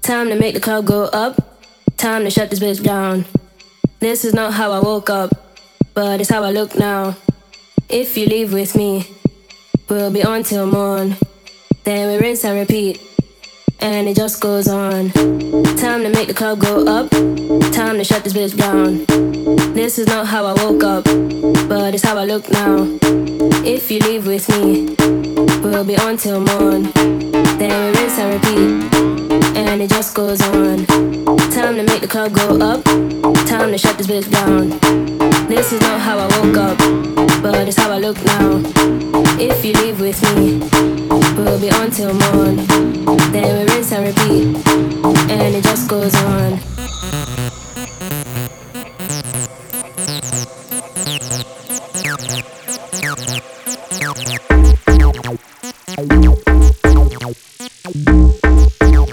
Time to make the club go up. Time to shut this bitch down. This is not how I woke up, but it's how I look now. If you leave with me, we'll be on till morn. Then we rinse and repeat, and it just goes on. Time to make the club go up. Time to shut this bitch down. This is not how I woke up, but it's how I look now. If you leave with me, we'll be on till morn. Then we rinse and repeat, and it just goes on. Time to make the club go up. Time to shut this bitch down. This is not how I woke up, but it's how I look now. If you leave with me, we'll be on till morn. Then